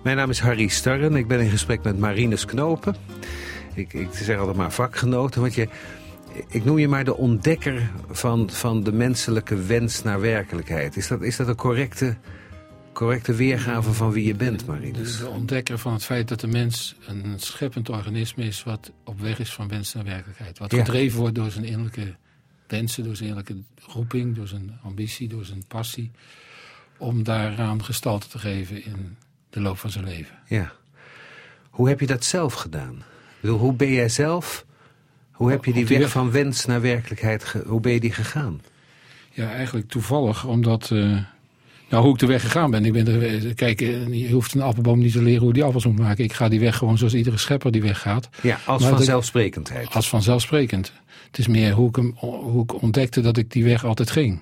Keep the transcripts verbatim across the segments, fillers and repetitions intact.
Mijn naam is Harry Starren. Ik ben in gesprek met Marinus Knopen. Ik, ik zeg altijd maar vakgenoten, want je, ik noem je maar de ontdekker van, van de menselijke wens naar werkelijkheid. Is dat, is dat een correcte, correcte weergave van wie je bent, Marinus? De ontdekker van het feit dat de mens een scheppend organisme is wat op weg is van wens naar werkelijkheid. Wat ja. gedreven wordt door zijn innerlijke wensen, door zijn innerlijke roeping, door zijn ambitie, door zijn passie. Om daaraan gestalte te geven in de loop van zijn leven. Ja. Hoe heb je dat zelf gedaan? Hoe ben jij zelf, hoe heb je die, die weg, weg van wens naar werkelijkheid, ge, hoe ben je die gegaan? Ja, eigenlijk toevallig, omdat, uh, nou hoe ik de weg gegaan ben. Ik ben er, kijk, je hoeft een appelboom niet te leren hoe die appels moet maken. Ik ga die weg gewoon zoals iedere schepper die weg gaat. Ja, als vanzelfsprekendheid. Als vanzelfsprekend. Het is meer hoe ik, hem, hoe ik ontdekte dat ik die weg altijd ging.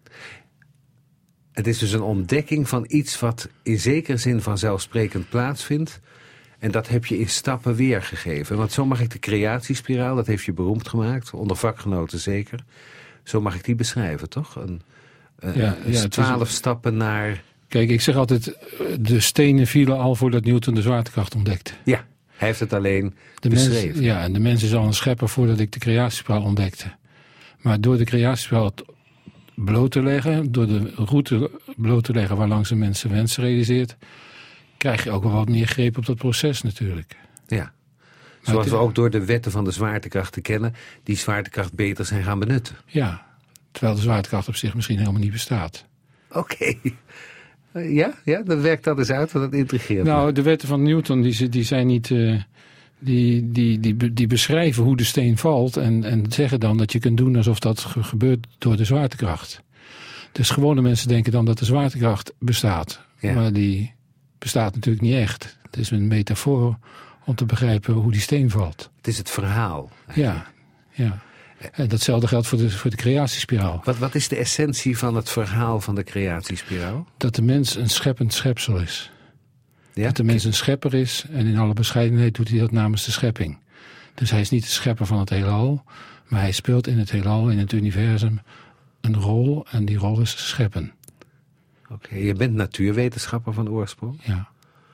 Het is dus een ontdekking van iets wat in zekere zin vanzelfsprekend plaatsvindt. En dat heb je in stappen weergegeven. Want zo mag ik de creatiespiraal, dat heeft je beroemd gemaakt. Onder vakgenoten zeker. Zo mag ik die beschrijven, toch? Een, een, ja, ja, twaalf is... stappen naar... Kijk, ik zeg altijd, de stenen vielen al voordat Newton de zwaartekracht ontdekte. Ja, hij heeft het alleen de beschreven. Mens, ja, en de mens is al een schepper voordat ik de creatiespiraal ontdekte. Maar door de creatiespiraal bloot te leggen, door de route bloot te leggen waarlangs een mens zijn wensen realiseert, krijg je ook wel wat meer greep op dat proces natuurlijk. Ja, zoals we ook door de wetten van de zwaartekracht te kennen, die zwaartekracht beter zijn gaan benutten. Ja, terwijl de zwaartekracht op zich misschien helemaal niet bestaat. Oké. Okay. Ja, ja, dat werkt dat eens uit, want dat intrigeert Nou, me. de wetten van Newton, die, die zijn niet... Uh, die, die, die, die beschrijven hoe de steen valt en, en zeggen dan dat je kunt doen alsof dat ge- gebeurt door de zwaartekracht. Dus gewone mensen denken dan dat de zwaartekracht bestaat. Ja. Maar die bestaat natuurlijk niet echt. Het is een metafoor om te begrijpen hoe die steen valt. Het is het verhaal. Ja, ja. En datzelfde geldt voor de, voor de creatiespiraal. Wat, wat is de essentie van het verhaal van de creatiespiraal? Dat de mens een scheppend schepsel is. Ja? Dat de mens een schepper is en in alle bescheidenheid doet hij dat namens de schepping. Dus hij is niet de schepper van het heelal, maar hij speelt in het heelal, in het universum, een rol en die rol is scheppen. Oké, okay, je bent natuurwetenschapper van oorsprong. Ja.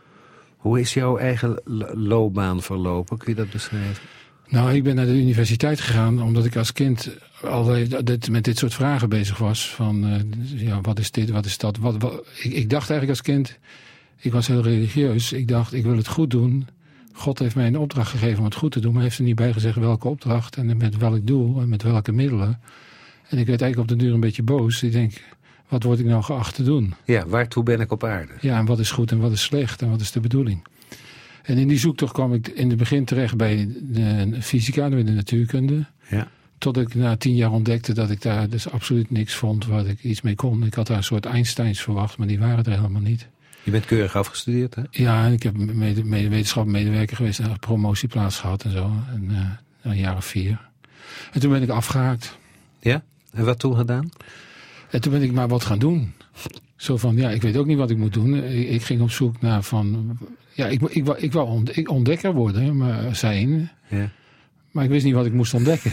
Hoe is jouw eigen loopbaan verlopen? Kun je dat beschrijven? Nou, ik ben naar de universiteit gegaan omdat ik als kind al met dit soort vragen bezig was. Van, uh, ja, wat is dit, wat is dat? Wat, wat, ik, ik dacht eigenlijk als kind, ik was heel religieus. Ik dacht, ik wil het goed doen. God heeft mij een opdracht gegeven om het goed te doen. Maar hij heeft er niet bij gezegd welke opdracht en met welk doel en met welke middelen. En ik werd eigenlijk op de duur een beetje boos. Ik denk, wat word ik nou geacht te doen? Ja, waartoe ben ik op aarde? Ja, en wat is goed en wat is slecht en wat is de bedoeling? En in die zoektocht kwam ik in het begin terecht bij de fysica, bij de natuurkunde. Ja. Tot ik na tien jaar ontdekte dat ik daar dus absoluut niks vond waar ik iets mee kon. Ik had daar een soort Einsteins verwacht, maar die waren er helemaal niet. Je bent keurig afgestudeerd, hè? Ja, en ik heb mede, mede wetenschappelijk medewerker geweest en een promotieplaats gehad en zo. En, uh, een jaar of vier. En toen ben ik afgehaakt. Ja? En wat toen gedaan? En toen ben ik maar wat gaan doen. Zo van, ja, ik weet ook niet wat ik moet doen. Ik, ik ging op zoek naar van... Ja, ik, ik, ik, ik wou ont, ontdekker worden, maar zijn. Ja. Maar ik wist niet wat ik moest ontdekken.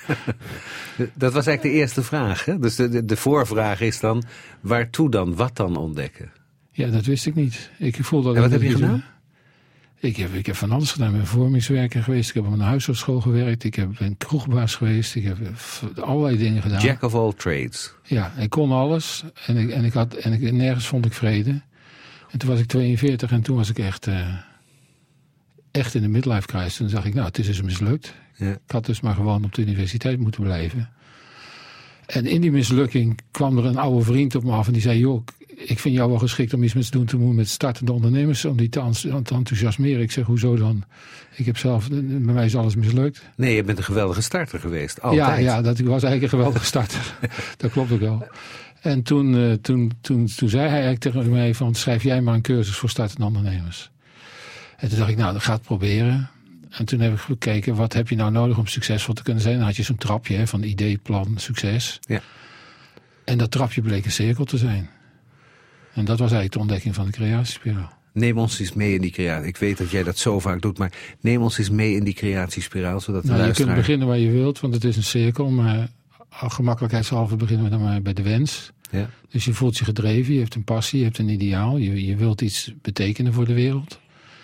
Dat was eigenlijk de eerste vraag, hè? Dus de, de, de voorvraag is dan, waartoe dan? Wat dan ontdekken? Ja, dat wist ik niet. Ik voelde en wat heb je gedaan? Ik heb, ik heb van alles gedaan. Ik ben vormingswerker geweest. Ik heb op een huisartsschool gewerkt. Ik heb, ben kroegbaas geweest. Ik heb allerlei dingen gedaan. Jack of all trades. Ja, ik kon alles. En, ik, en, ik had, en ik, nergens vond ik vrede. En toen was ik tweeënveertig en toen was ik echt, uh, echt in de midlife crisis. Toen dacht ik, nou, het is dus mislukt. Ja. Ik had dus maar gewoon op de universiteit moeten blijven. En in die mislukking kwam er een oude vriend op me af en die zei, joh, ik vind jou wel geschikt om iets met te doen te doen met startende ondernemers, om die te, te enthousiasmeren. Ik zeg, hoezo dan? Ik heb zelf, bij mij is alles mislukt. Nee, je bent een geweldige starter geweest, altijd. Ja, ja, dat, ik was eigenlijk een geweldige starter. Dat klopt ook wel. En toen, uh, toen, toen, toen zei hij eigenlijk tegen mij van, schrijf jij maar een cursus voor startende ondernemers. En toen dacht ik, nou, dan ga het proberen. En toen heb ik gekeken, wat heb je nou nodig om succesvol te kunnen zijn? Dan had je zo'n trapje hè, van idee, plan, succes. Ja. En dat trapje bleek een cirkel te zijn. En dat was eigenlijk de ontdekking van de creatiespiraal. Neem ons eens mee in die creatie. Ik weet dat jij dat zo vaak doet, maar neem ons eens mee in die creatiespiraal. Zodat de nou, luisteraar... Je kunt beginnen waar je wilt, want het is een cirkel. Maar gemakkelijkheidshalve beginnen we dan maar bij de wens. Ja. Dus je voelt je gedreven, je hebt een passie, je hebt een ideaal. Je, je wilt iets betekenen voor de wereld.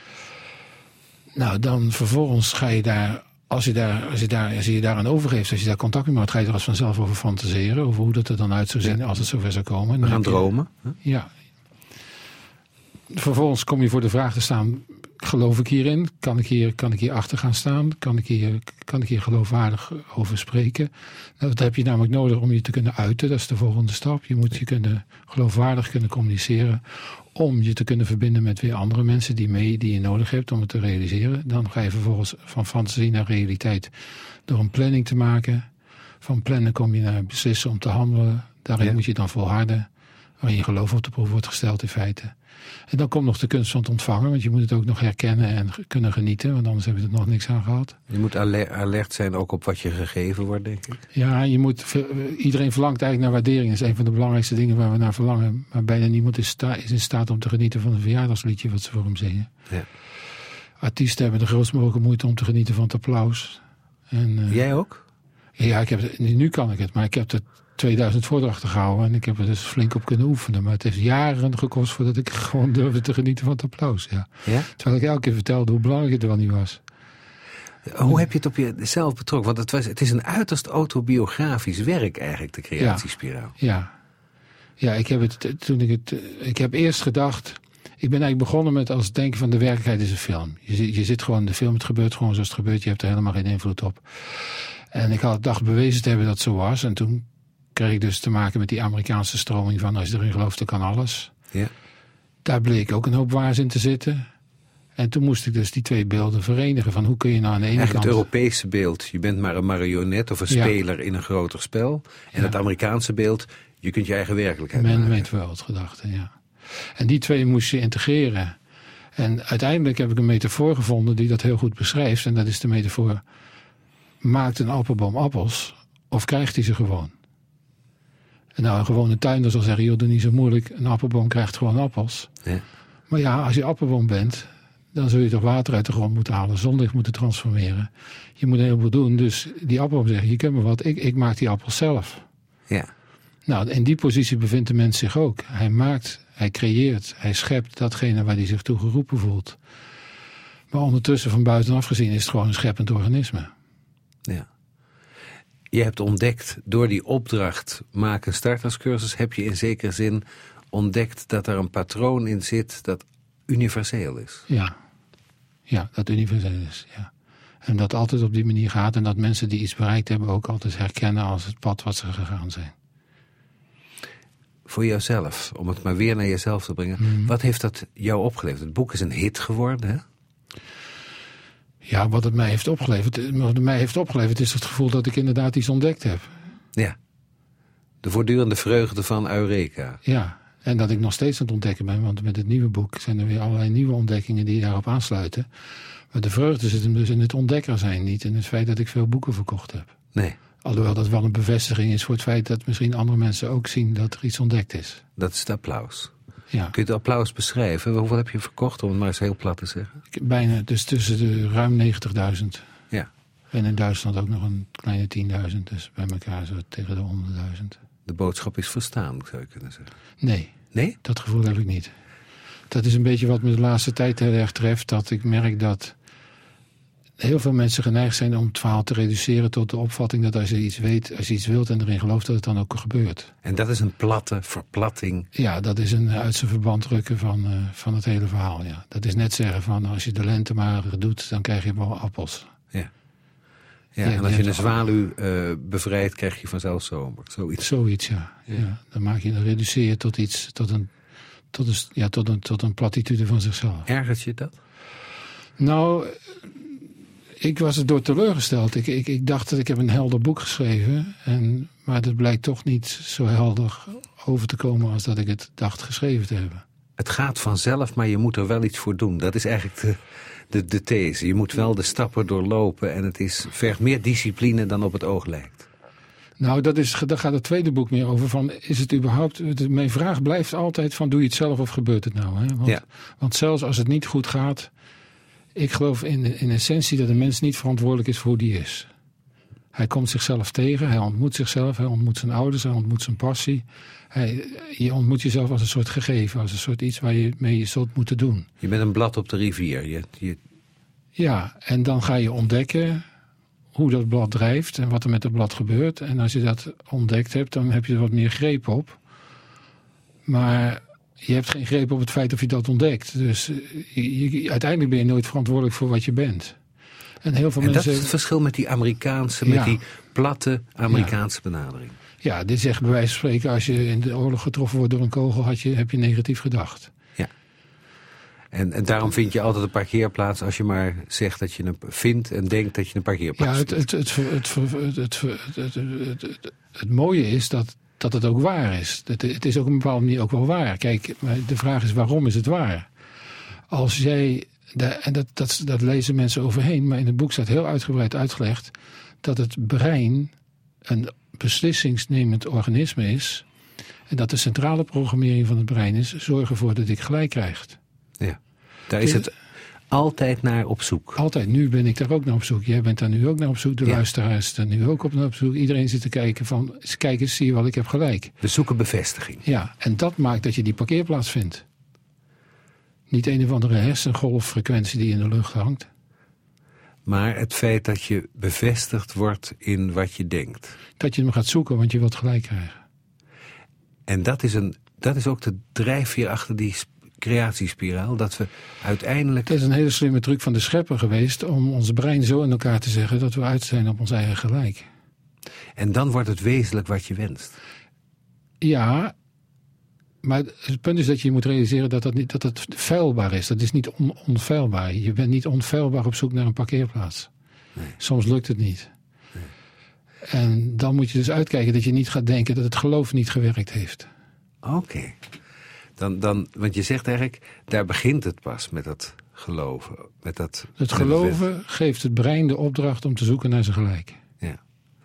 Nou, dan vervolgens ga je daar, als je daar, als je daar, als je je daaraan overgeeft, als je daar contact mee maakt, ga je er als vanzelf over fantaseren. Over hoe dat er dan uit zou zien, ja, als het zover zou komen. We gaan dromen. Je, ja. Vervolgens kom je voor de vraag te staan, geloof ik hierin? Kan ik hier, kan ik hier achter gaan staan? Kan ik hier, kan ik hier geloofwaardig over spreken? Nou, dat heb je namelijk nodig om je te kunnen uiten. Dat is de volgende stap. Je moet je kunnen geloofwaardig kunnen communiceren. Om je te kunnen verbinden met weer andere mensen die, mee, die je nodig hebt om het te realiseren. Dan ga je vervolgens van fantasie naar realiteit door een planning te maken. Van plannen kom je naar beslissen om te handelen. Daarin ja. moet je dan volharden. Waarin je geloof op de proef wordt gesteld in feite. En dan komt nog de kunst van het ontvangen. Want je moet het ook nog herkennen en kunnen genieten. Want anders heb je er nog niks aan gehad. Je moet alert zijn ook op wat je gegeven wordt, denk ik. Ja, je moet, iedereen verlangt eigenlijk naar waardering. Dat is een van de belangrijkste dingen waar we naar verlangen. Maar bijna niemand is, sta, is in staat om te genieten van een verjaardagsliedje wat ze voor hem zingen. Ja. Artiesten hebben de grootst mogelijke moeite om te genieten van het applaus. En, uh, Jij ook? Ja, ik heb het, nu kan ik het. Maar ik heb het tweeduizend voordrachten gehouden en ik heb er dus flink op kunnen oefenen. Maar het heeft jaren gekost voordat ik gewoon durfde te genieten van het applaus. Ja. Ja? Terwijl ik elke keer vertelde hoe belangrijk het wel niet was. Hoe heb je het op jezelf betrokken? Want het, was, het is een uiterst autobiografisch werk eigenlijk, de creatiespiraal. Ja, ja. ja ik, heb het, toen ik, het, ik heb eerst gedacht, ik ben eigenlijk begonnen met als denken van de werkelijkheid is een film. Je, je zit gewoon in de film, het gebeurt gewoon zoals het gebeurt, je hebt er helemaal geen invloed op. En ik had dacht bewezen te hebben dat het zo was. En toen kreeg ik dus te maken met die Amerikaanse stroming van als je erin gelooft, dan kan alles. Ja. Daar bleek ook een hoop waars in te zitten. En toen moest ik dus die twee beelden verenigen. Van hoe kun je nou aan de ene Eigenlijk kant... het Europese beeld, je bent maar een marionet of een ja. speler in een groter spel. En ja. het Amerikaanse beeld, je kunt je eigen werkelijkheid Men maken. weet wel het gedachte, ja. En die twee moest je integreren. En uiteindelijk heb ik een metafoor gevonden die dat heel goed beschrijft. En dat is de metafoor, maakt een appelboom appels of krijgt hij ze gewoon? En nou, een gewone tuinder zal zeggen, joh, doe niet zo moeilijk. Een appelboom krijgt gewoon appels. Ja. Maar ja, als je appelboom bent, dan zul je toch water uit de grond moeten halen, zonlicht moeten transformeren. Je moet een heleboel doen. Dus die appelboom zegt, je kent me wat, ik, ik maak die appels zelf. Ja. Nou, in die positie bevindt de mens zich ook. Hij maakt, hij creëert, hij schept datgene waar hij zich toe geroepen voelt. Maar ondertussen, van buitenaf gezien, is het gewoon een scheppend organisme. Ja. Je hebt ontdekt, door die opdracht maken starterscursus, heb je in zekere zin ontdekt dat er een patroon in zit dat universeel is. Ja, ja dat universeel is, ja. En dat altijd op die manier gaat en dat mensen die iets bereikt hebben ook altijd herkennen als het pad wat ze gegaan zijn. Voor jouzelf, om het maar weer naar jezelf te brengen, mm-hmm. wat heeft dat jou opgeleverd? Het boek is een hit geworden, hè? Ja, wat het mij heeft opgeleverd, wat het mij heeft opgeleverd is het gevoel dat ik inderdaad iets ontdekt heb. Ja, de voortdurende vreugde van Eureka. Ja, en dat ik nog steeds aan het ontdekken ben, want met het nieuwe boek zijn er weer allerlei nieuwe ontdekkingen die daarop aansluiten. Maar de vreugde zit hem dus in het ontdekker zijn, niet in het feit dat ik veel boeken verkocht heb. Nee. Alhoewel dat wel een bevestiging is voor het feit dat misschien andere mensen ook zien dat er iets ontdekt is. Dat is het applaus. Ja. Kun je het applaus beschrijven? Hoeveel heb je verkocht, om het maar eens heel plat te zeggen? Bijna, dus tussen de ruim negentigduizend. Ja. En in Duitsland ook nog een kleine tienduizend, dus bij elkaar zo tegen de honderdduizend. De boodschap is verstaan, zou je kunnen zeggen. Nee. Nee? Dat gevoel heb ik niet. Dat is een beetje wat me de laatste tijd heel erg treft, dat ik merk dat heel veel mensen geneigd zijn om het verhaal te reduceren tot de opvatting dat als je iets weet, als je iets wilt en erin gelooft, dat het dan ook gebeurt. En dat is een platte verplatting. Ja, dat is een uit zijn verband rukken van, uh, van het hele verhaal. Ja. Dat is net zeggen van als je de lente maar doet, dan krijg je wel appels. Ja. Ja, ja, en als je een zwaluw uh, bevrijdt, krijg je vanzelf zomer. Zoiets. Zoiets, ja. ja. ja. Dan maak je, dan reduceer je tot iets, tot een, tot een, ja, tot een, tot een platitude van zichzelf. Ergert je dat? Nou, ik was er door teleurgesteld. Ik, ik, ik dacht dat ik heb een helder boek geschreven. En, maar dat blijkt toch niet zo helder over te komen als dat ik het dacht geschreven te hebben. Het gaat vanzelf, maar je moet er wel iets voor doen. Dat is eigenlijk de, de, de these. Je moet wel de stappen doorlopen en het is, vergt meer discipline dan op het oog lijkt. Nou, dat is, daar gaat het tweede boek meer over. Van, is het überhaupt, mijn vraag blijft altijd van, doe je het zelf of gebeurt het nou? Hè? Want, ja. want zelfs als het niet goed gaat, ik geloof in, in essentie dat een mens niet verantwoordelijk is voor hoe die is. Hij komt zichzelf tegen, hij ontmoet zichzelf, hij ontmoet zijn ouders, hij ontmoet zijn passie. Hij, je ontmoet jezelf als een soort gegeven, als een soort iets waar je mee je zult moeten doen. Je bent een blad op de rivier. Je, je... Ja, en dan ga je ontdekken hoe dat blad drijft en wat er met dat blad gebeurt. En als je dat ontdekt hebt, dan heb je er wat meer greep op. Maar je hebt geen greep op het feit of je dat ontdekt. Dus je, je, uiteindelijk ben je nooit verantwoordelijk voor wat je bent. En, heel veel en mensen, dat is het verschil met die Amerikaanse, ja. met die platte Amerikaanse ja. benadering. Ja, dit zegt bij wijze van spreken, als je in de oorlog getroffen wordt door een kogel, had je, heb je negatief gedacht. Ja. En, en daarom vind je altijd een parkeerplaats als je maar zegt dat je een vindt en denkt dat je een parkeerplaats Ja, het, het, het, het, het, het, het, het, het, het mooie is dat, dat het ook waar is. Het, het is ook op een bepaalde manier ook wel waar. Kijk, de vraag is waarom is het waar? Als jij, en dat, dat, dat lezen mensen overheen, maar in het boek staat heel uitgebreid uitgelegd dat het brein een beslissingsnemend organisme is en dat de centrale programmering van het brein is zorg ervoor dat ik gelijk krijg. Ja, daar is het altijd naar op zoek. Altijd. Nu ben ik daar ook naar op zoek. Jij bent daar nu ook naar op zoek. De ja. luisteraar is daar nu ook op naar op zoek. Iedereen zit te kijken van, kijk eens, zie je wel, ik heb gelijk. We zoeken bevestiging. Ja, en dat maakt dat je die parkeerplaats vindt. Niet een of andere hersengolffrequentie die in de lucht hangt. Maar het feit dat je bevestigd wordt in wat je denkt. Dat je hem gaat zoeken, want je wilt gelijk krijgen. En dat is, een, dat is ook de drijfveer achter die creatiespiraal. Dat we uiteindelijk... Het is een hele slimme truc van de schepper geweest om ons brein zo in elkaar te zeggen dat we uit zijn op ons eigen gelijk. En dan wordt het wezenlijk wat je wenst. Ja, maar het punt is dat je moet realiseren dat, dat, niet, dat het feilbaar is. Dat is niet on, onfeilbaar. Je bent niet onfeilbaar op zoek naar een parkeerplaats. Nee. Soms lukt het niet. Nee. En dan moet je dus uitkijken dat je niet gaat denken dat het geloof niet gewerkt heeft. Oké. Okay. Dan, dan, want je zegt eigenlijk, daar begint het pas met dat geloven. Met dat, het geloven het geeft het brein de opdracht om te zoeken naar zijn gelijk. Ja.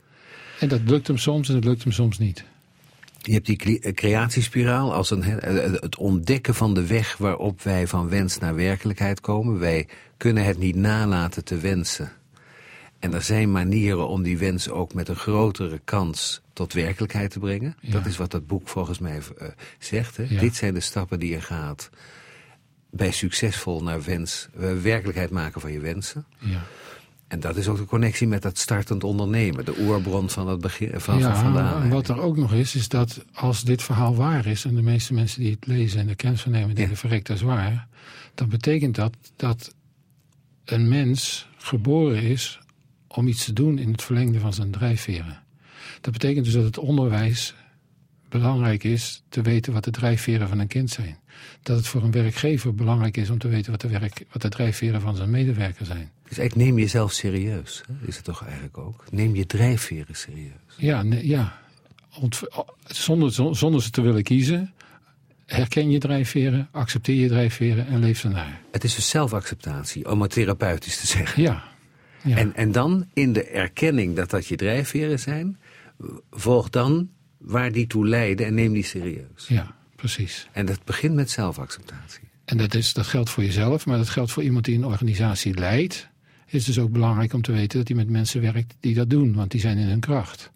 En dat lukt hem soms en dat lukt hem soms niet. Je hebt die creatiespiraal als een, het ontdekken van de weg waarop wij van wens naar werkelijkheid komen. Wij kunnen het niet nalaten te wensen. En er zijn manieren om die wens ook met een grotere kans tot werkelijkheid te brengen. Ja. Dat is wat dat boek volgens mij uh, zegt. Hè? Ja. Dit zijn de stappen die je gaat bij succesvol naar wens, uh, werkelijkheid maken van je wensen. Ja. En dat is ook de connectie met dat startend ondernemen. De oerbron van het begin van, ja, van vandaan. En wat er ook nog is, is dat als dit verhaal waar is, en de meeste mensen die het lezen en de kennis van nemen denken, ja. verrekt, dat is waar. Dan betekent dat dat een mens geboren is om iets te doen in het verlengde van zijn drijfveren. Dat betekent dus dat het onderwijs belangrijk is te weten wat de drijfveren van een kind zijn. Dat het voor een werkgever belangrijk is om te weten wat de, werk, wat de drijfveren van zijn medewerker zijn. Dus eigenlijk neem jezelf serieus, hè? Is het toch eigenlijk ook? Neem je drijfveren serieus. Ja, ne, ja. Ont, zonder, zonder ze te willen kiezen, herken je drijfveren, accepteer je drijfveren en leef ernaar. Het is dus zelfacceptatie, om het therapeutisch te zeggen. Ja. ja. En, en dan in de erkenning dat dat je drijfveren zijn, volg dan waar die toe leiden en neem die serieus. Ja, precies. En dat begint met zelfacceptatie. En dat, is, dat geldt voor jezelf, maar dat geldt voor iemand die een organisatie leidt. Het is dus ook belangrijk om te weten dat hij met mensen werkt die dat doen, want die zijn in hun kracht.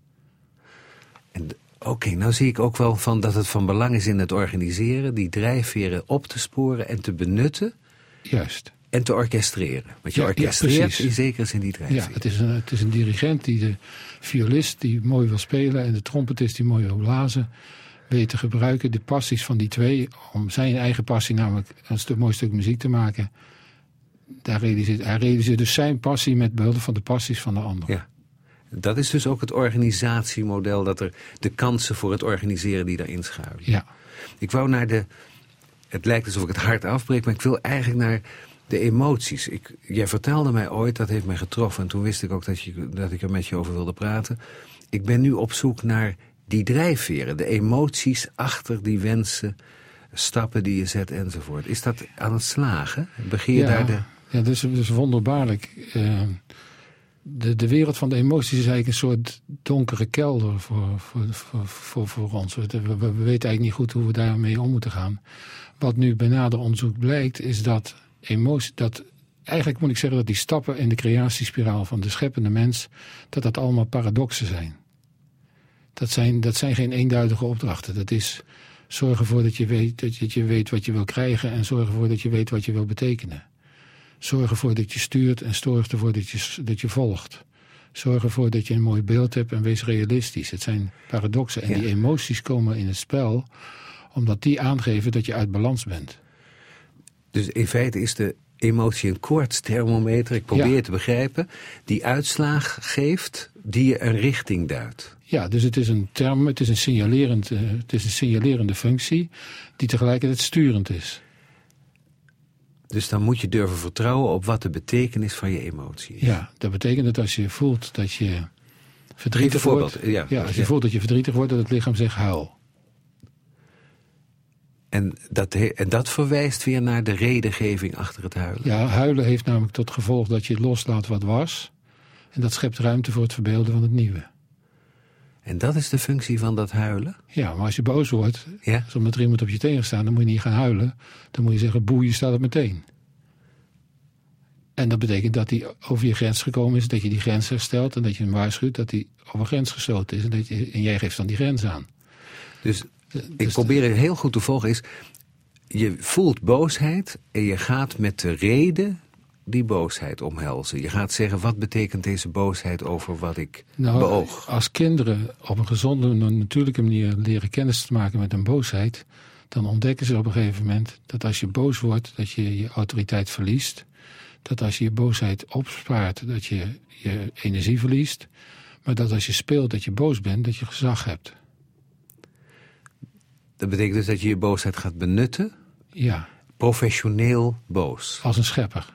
Oké, okay, nou zie ik ook wel van dat het van belang is in het organiseren, die drijfveren op te sporen en te benutten. Juist. En te orchestreren. Want je ja, orchestreert ja, in zekere zin die drijfveren. Ja, het is, een, het is een dirigent, die de violist die mooi wil spelen en de trompetist die mooi wil blazen, weet te gebruiken, de passies van die twee, om zijn eigen passie, namelijk een stuk, mooi stuk muziek te maken. Daar realiseert, hij realiseert dus zijn passie met behulp van de passies van de ander. Ja. Dat is dus ook het organisatiemodel, dat er de kansen voor het organiseren die daarin schuilen. Ja. Ik wou naar de, het lijkt alsof ik het hart afbreek, maar ik wil eigenlijk naar de emoties. Ik, jij vertelde mij ooit, dat heeft mij getroffen, en toen wist ik ook dat, je, dat ik er met je over wilde praten. Ik ben nu op zoek naar die drijfveren, de emoties achter die wensen, stappen die je zet enzovoort. Is dat aan het slagen? Begeer ja, daar de... Ja, dat is, dat is wonderbaarlijk. Uh, de, de wereld van de emoties is eigenlijk een soort donkere kelder voor, voor, voor, voor, voor ons. We, we, we weten eigenlijk niet goed hoe we daarmee om moeten gaan. Wat nu bij nader onderzoek blijkt, is dat, emotie, dat eigenlijk moet ik zeggen dat die stappen in de creatiespiraal van de scheppende mens, dat dat allemaal paradoxen zijn. Dat zijn, dat zijn geen eenduidige opdrachten. Dat is zorg ervoor dat je weet, dat je, dat je weet wat je wil krijgen en zorg ervoor dat je weet wat je wil betekenen. Zorg ervoor dat je stuurt en zorg ervoor dat je, dat je volgt. Zorg ervoor dat je een mooi beeld hebt en wees realistisch. Het zijn paradoxen en ja. die emoties komen in het spel omdat die aangeven dat je uit balans bent. Dus in feite is de emotie een koortsthermometer, ik probeer ja. te begrijpen, die uitslag geeft, die je een richting duidt. Ja, dus het is een term, het is een signalerend, uh, het is een signalerende functie die tegelijkertijd sturend is. Dus dan moet je durven vertrouwen op wat de betekenis van je emotie is. Ja, dat betekent dat als je voelt dat je verdrietig wordt, ja, ja, als je ja. voelt dat je verdrietig wordt, dat het lichaam zegt huil. En dat, en dat verwijst weer naar de redengeving achter het huilen? Ja, huilen heeft namelijk tot gevolg dat je loslaat wat was. En dat schept ruimte voor het verbeelden van het nieuwe. En dat is de functie van dat huilen? Ja, maar als je boos wordt, ja? omdat er iemand op je tegen staat, dan moet je niet gaan huilen. Dan moet je zeggen, boe, je staat op meteen. En dat betekent dat hij over je grens gekomen is, dat je die grens herstelt en dat je hem waarschuwt dat hij over grens gestoten is. En, dat je, en jij geeft dan die grens aan. Dus ik probeer het heel goed te volgen, is je voelt boosheid en je gaat met de reden die boosheid omhelzen. Je gaat zeggen, wat betekent deze boosheid over wat ik nou, beoog? Als kinderen op een gezonde en natuurlijke manier leren kennis te maken met een boosheid, dan ontdekken ze op een gegeven moment dat als je boos wordt, dat je je autoriteit verliest. Dat als je je boosheid opspaart, dat je je energie verliest. Maar dat als je speelt dat je boos bent, dat je gezag hebt. Dat betekent dus dat je je boosheid gaat benutten? Ja. Professioneel boos? Als een schepper.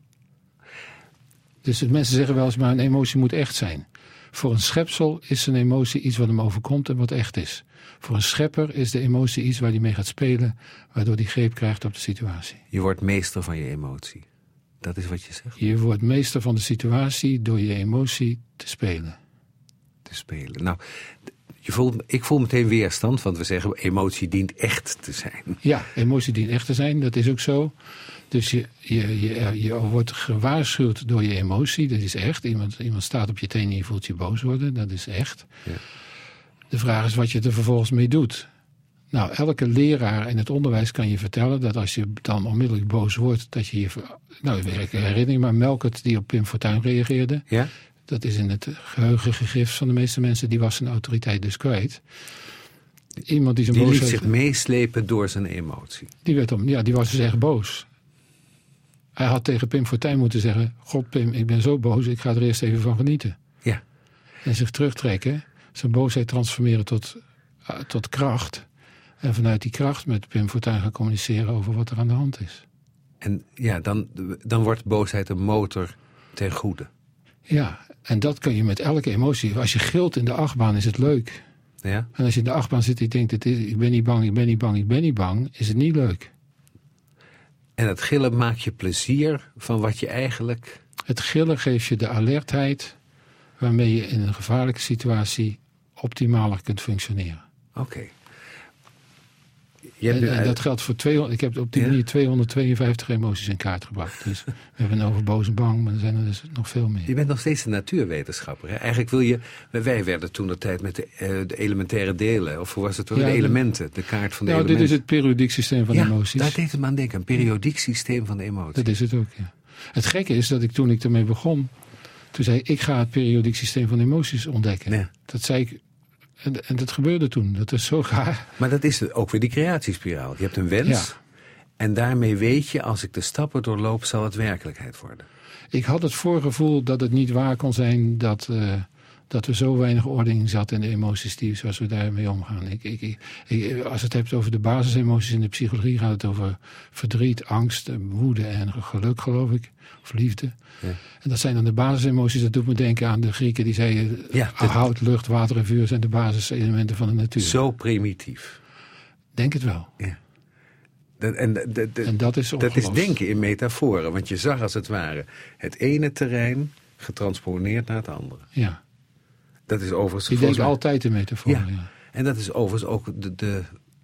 Dus mensen zeggen wel eens, maar een emotie moet echt zijn. Voor een schepsel is een emotie iets wat hem overkomt en wat echt is. Voor een schepper is de emotie iets waar hij mee gaat spelen, waardoor hij greep krijgt op de situatie. Je wordt meester van je emotie. Dat is wat je zegt? Je wordt meester van de situatie door je emotie te spelen. Te spelen. Nou, je voelt, ik voel meteen weerstand, want we zeggen emotie dient echt te zijn. Ja, emotie dient echt te zijn, dat is ook zo. Dus je, je, je, je wordt gewaarschuwd door je emotie, dat is echt. Iemand, iemand staat op je tenen en je voelt je boos worden, dat is echt. Ja. De vraag is wat je er vervolgens mee doet. Nou, elke leraar in het onderwijs kan je vertellen dat als je dan onmiddellijk boos wordt, dat je je... Nou, ik herinner je maar Melkert die op Pim Fortuyn reageerde. Ja? Dat is in het geheugengegrift van de meeste mensen, die was zijn autoriteit dus kwijt. Iemand die zijn die boosheid... liet zich meeslepen door zijn emotie. Die, werd om, ja, die was dus echt boos. Hij had tegen Pim Fortuyn moeten zeggen, God Pim, ik ben zo boos, ik ga er eerst even van genieten. Ja. En zich terugtrekken, zijn boosheid transformeren tot, uh, tot kracht. En vanuit die kracht met Pim Fortuyn gaan communiceren over wat er aan de hand is. En ja, dan, dan wordt boosheid een motor ten goede. Ja, en dat kun je met elke emotie. Als je gilt in de achtbaan is het leuk. Ja? En als je in de achtbaan zit en je denkt, het is, ik ben niet bang, ik ben niet bang, ik ben niet bang, is het niet leuk. En het gillen maakt je plezier van wat je eigenlijk... Het gillen geeft je de alertheid waarmee je in een gevaarlijke situatie optimaler kunt functioneren. Oké. Okay. En, en dat geldt voor tweehonderd. Ik heb op die ja? manier tweehonderdtweeënvijftig emoties in kaart gebracht. Dus we hebben het over boos en bang, maar er zijn er dus nog veel meer. Je bent nog steeds een natuurwetenschapper. Hè? Eigenlijk wil je... Wij werden toen de tijd met de, uh, de elementaire delen. Of hoe was het? Ja, de elementen. De kaart van de nou, elementen. Dit is het periodiek systeem van ja, emoties. Daar deed het me aan denken. Een periodiek systeem van de emoties. Dat is het ook, ja. Het gekke is dat ik toen ik ermee begon... Toen zei ik, ik ga het periodiek systeem van emoties ontdekken. Ja. Dat zei ik... En, en dat gebeurde toen. Dat is zo gaar. Maar dat is ook weer die creatiespiraal. Je hebt een wens. Ja. En daarmee weet je, als ik de stappen doorloop, zal het werkelijkheid worden. Ik had het voorgevoel dat het niet waar kon zijn dat, uh, dat er zo weinig ordening zat in de emoties die, zoals we daarmee omgaan. Ik, ik, ik, ik, als het hebt over de basisemoties in de psychologie, gaat het over verdriet, angst, woede en geluk, geloof ik. Of liefde. Ja. En dat zijn dan de basisemoties. Dat doet me denken aan de Grieken die zeiden... Ja, de... hout, lucht, water en vuur zijn de basiselementen van de natuur. Zo primitief. Denk het wel. Ja. Dat, en, de, de, de, en dat is dat is denken in metaforen. Want je zag als het ware het ene terrein getransponeerd naar het andere. Ja. Dat is overigens... Je denkt altijd in metaforen. Ja. Ja. En dat is overigens ook de, de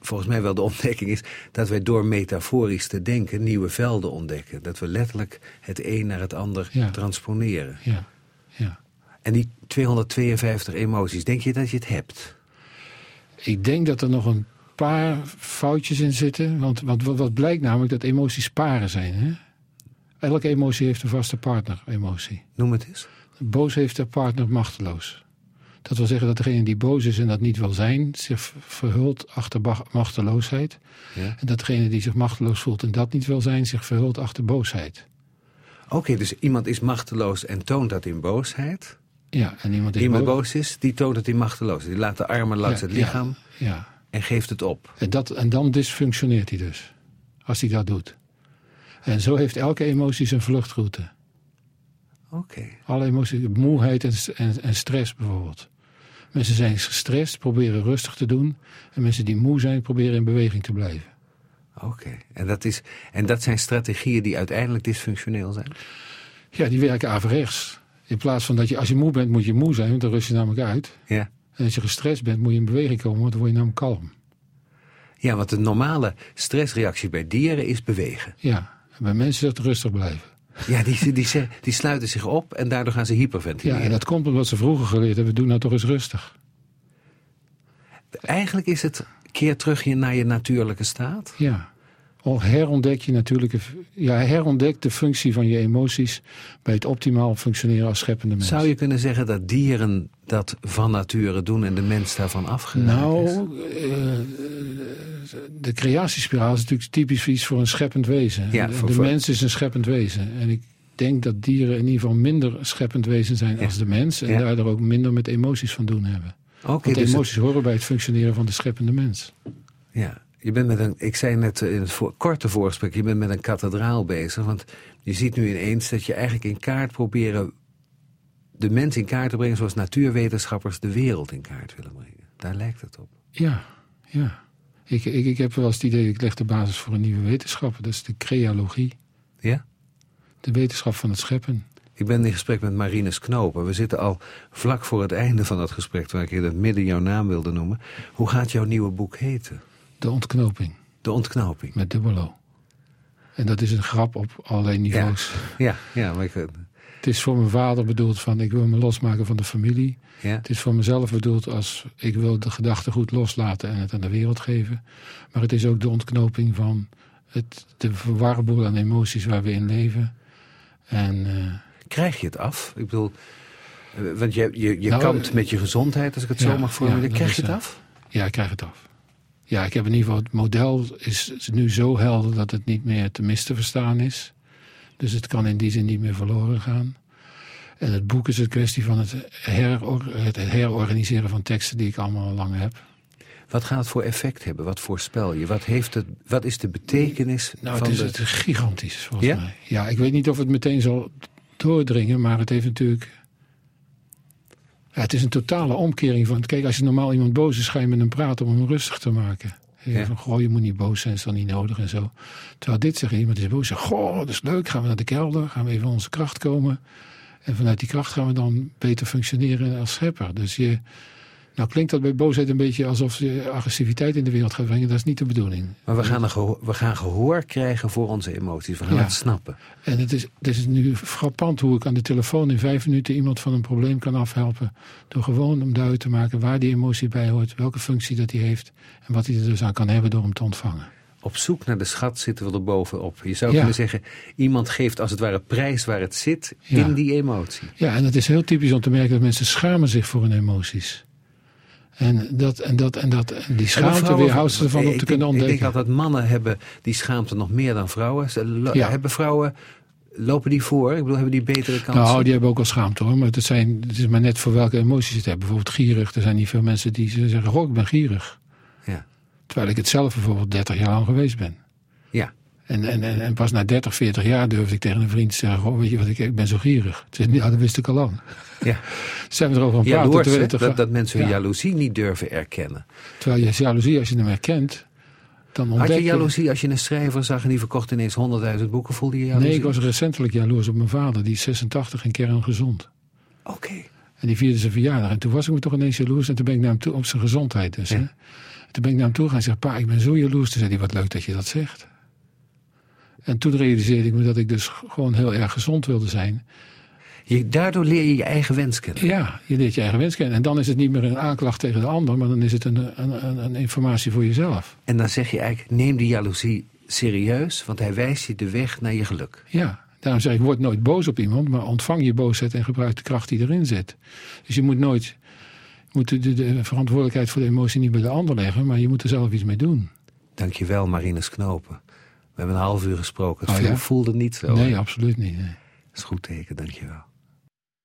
volgens mij wel de ontdekking is dat wij door metaforisch te denken nieuwe velden ontdekken. Dat we letterlijk het een naar het ander ja. transponeren. Ja, ja. En die tweehonderdtweeënvijftig emoties, denk je dat je het hebt? Ik denk dat er nog een paar foutjes in zitten. Want, want wat blijkt namelijk dat emoties paren zijn. Hè? Elke emotie heeft een vaste partner, emotie. Noem het eens. Boos heeft de partner machteloos. Dat wil zeggen dat degene die boos is en dat niet wil zijn, zich verhult achter machteloosheid. Ja. En dat degene die zich machteloos voelt en dat niet wil zijn, zich verhult achter boosheid. Oké, okay, dus iemand is machteloos en toont dat in boosheid. Ja, en iemand, iemand boos... boos is, die toont het in machteloosheid. Die laat de armen langs ja, het lichaam ja, ja. en geeft het op. En, dat, en dan dysfunctioneert hij dus, als hij dat doet. En zo heeft elke emotie zijn vluchtroute. Oké. Okay. Alle emoties, moeheid en, en, en stress bijvoorbeeld. Mensen zijn gestrest, proberen rustig te doen. En mensen die moe zijn, proberen in beweging te blijven. Oké, okay. en, dat is, en dat zijn strategieën die uiteindelijk dysfunctioneel zijn? Ja, die werken averechts. In plaats van dat je, als je moe bent, moet je moe zijn, want dan rust je namelijk uit. Ja. En als je gestrest bent, moet je in beweging komen, want dan word je namelijk kalm. Ja, want de normale stressreactie bij dieren is bewegen. Ja, en bij mensen is het rustig blijven. Ja, die, die, die, die sluiten zich op en daardoor gaan ze hyperventileren. Ja, en dat komt omdat ze vroeger geleerd hebben, doe nou toch eens rustig. Eigenlijk is het keer terug naar je natuurlijke staat? Ja. Herontdek je natuurlijke, ja, herontdek de functie van je emoties bij het optimaal functioneren als scheppende mens. Zou je kunnen zeggen dat dieren dat van nature doen en de mens daarvan afgeraakt nou, is? Nou, uh, de creatiespiraal is natuurlijk typisch iets voor een scheppend wezen. Ja, de voor, de voor... mens is een scheppend wezen. En ik denk dat dieren in ieder geval minder scheppend wezen zijn ja. als de mens. En ja. daardoor ook minder met emoties van doen hebben. Okay, Want dus emoties het... horen bij het functioneren van de scheppende mens. Ja. Je bent met een, ik zei net in het voor, korte voorgesprek, je bent met een kathedraal bezig. Want je ziet nu ineens dat je eigenlijk in kaart proberen de mens in kaart te brengen zoals natuurwetenschappers de wereld in kaart willen brengen. Daar lijkt het op. Ja, ja. Ik, ik, ik heb wel eens het idee, ik leg de basis voor een nieuwe wetenschap. Dat is de creologie. Ja? De wetenschap van het scheppen. Ik ben in gesprek met Marinus Knopen. We zitten al vlak voor het einde van dat gesprek, waar ik in het midden jouw naam wilde noemen. Hoe gaat jouw nieuwe boek heten? De ontknoping. De ontknoping. Met dubbel O. En dat is een grap op allerlei niveaus. Ja, ja, ja maar ik... Het is voor mijn vader bedoeld van ik wil me losmaken van de familie. Ja. Het is voor mezelf bedoeld als ik wil de gedachtegoed loslaten en het aan de wereld geven. Maar het is ook de ontknoping van het, de verwarboel aan emoties waar we in leven. En, uh, krijg je het af? Ik bedoel, uh, want je, je, je nou, kampt met je gezondheid, als ik het ja, zo mag formuleren. Ja, krijg je is, het af? Ja, ik krijg het af. Ja, ik heb in ieder geval, het model is, is nu zo helder dat het niet meer te mis te verstaan is. Dus het kan in die zin niet meer verloren gaan. En het boek is een kwestie van het, heror, het herorganiseren van teksten die ik allemaal al lang heb. Wat gaat het voor effect hebben? Wat voorspel je? Wat, heeft het, wat is de betekenis nou, van het is, de... het is gigantisch, volgens ja? mij. Ja, ik weet niet of het meteen zal doordringen, maar het heeft natuurlijk... Ja, het is een totale omkering van... Kijk, als je normaal iemand boos is, ga je met hem praten om hem rustig te maken. Ja. Van, goh, je moet niet boos zijn, is dan niet nodig en zo. Terwijl dit zegt iemand is boos, zegt, goh, dat is leuk, gaan we naar de kelder, gaan we even in onze kracht komen. En vanuit die kracht gaan we dan beter functioneren als schepper. Dus je... Nou klinkt dat bij boosheid een beetje alsof je agressiviteit in de wereld gaat brengen. Dat is niet de bedoeling. Maar we gaan, een gehoor, we gaan gehoor krijgen voor onze emoties. We gaan ja. het snappen. En het is, het is nu frappant hoe ik aan de telefoon in vijf minuten iemand van een probleem kan afhelpen. Door gewoon hem duidelijk te maken waar die emotie bij hoort. Welke functie dat hij heeft. En wat hij er dus aan kan hebben door hem te ontvangen. Op zoek naar de schat zitten we er bovenop. Je zou ja. kunnen zeggen, iemand geeft als het ware prijs waar het zit ja. in die emotie. Ja, en het is heel typisch om te merken dat mensen schamen zich voor hun emoties. En, dat, en, dat, en, dat, en die schaamte en weerhoudt ze ervan om te denk, kunnen ontdekken. Ik denk altijd mannen hebben die schaamte nog meer dan vrouwen. Lo- ja. Hebben vrouwen, lopen die voor? Ik bedoel, hebben die betere kansen? Nou, die hebben ook wel schaamte hoor. Maar het, zijn, het is maar net voor welke emoties je het hebt. Bijvoorbeeld gierig. Er zijn niet veel mensen die zeggen, goh, ik ben gierig. Ja. Terwijl ik het zelf bijvoorbeeld dertig jaar lang geweest ben. Ja. En, en, en, en pas na dertig, veertig jaar durfde ik tegen een vriend te zeggen, goh, weet je wat, ik, ik ben zo gierig. Zei, ja, dat wist ik al lang. Ja. Zijn we erover aan praten? Jaloers, terwijl hè? toch, dat, dat mensen hun ja. jaloezie niet durven erkennen. Terwijl je jaloezie, als je hem herkent, dan ontdek je... Had je jaloezie als je een schrijver zag en die verkocht ineens honderdduizend boeken? Voelde je jaloezie? Nee, ik was recentelijk jaloers op mijn vader. Die is zesentachtig en kerngezond. Oké. Okay. En die vierde zijn verjaardag. En toen was ik me toch ineens jaloers. En toen ben ik naar hem toe, op zijn gezondheid dus. Ja. Hè? Toen ben ik naar hem toe gegaan en zei, pa, ik ben zo jaloers. Toen zei hij, wat leuk dat je dat zegt. En toen realiseerde ik me dat ik dus gewoon heel erg gezond wilde zijn. Je, daardoor leer je je eigen wens kennen. Ja, je leert je eigen wens kennen. En dan is het niet meer een aanklacht tegen de ander, maar dan is het een, een, een, een informatie voor jezelf. En dan zeg je eigenlijk, neem die jaloezie serieus, want hij wijst je de weg naar je geluk. Ja, daarom zeg ik, word nooit boos op iemand, maar ontvang je boosheid en gebruik de kracht die erin zit. Dus je moet nooit je moet de, de, de verantwoordelijkheid voor de emotie niet bij de ander leggen, maar je moet er zelf iets mee doen. Dankjewel, Marinus Knopen. We hebben een half uur gesproken. Het Oh, ja? voelde niet zo. Nee, absoluut niet. Nee. Dat is een goed teken, dankjewel.